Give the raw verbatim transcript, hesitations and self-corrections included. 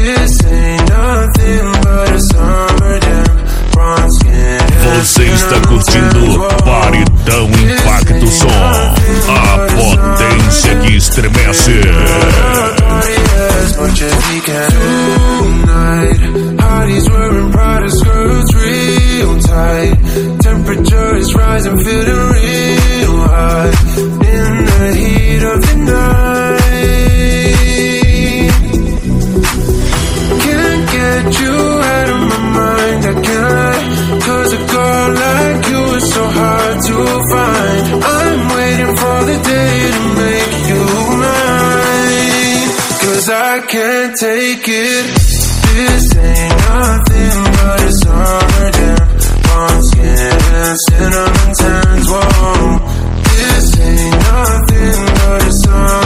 This ain't nothing but a summer jam. Bronze skin. Você está curtindo Paredão Impacto Som, a potência que estremece. Tonight, hotties wearing Prada skirts real tight. Temperature is rising, feeling real high. In the heat of the night, can't get you out of my mind, I can't. Cause a girl like you is so hard to find. I'm waiting for the day to make you mine. Cause I can't take it. This ain't nothing but a summer jam. Palm skin, cinnamon tans, whoa. This ain't nothing but a summer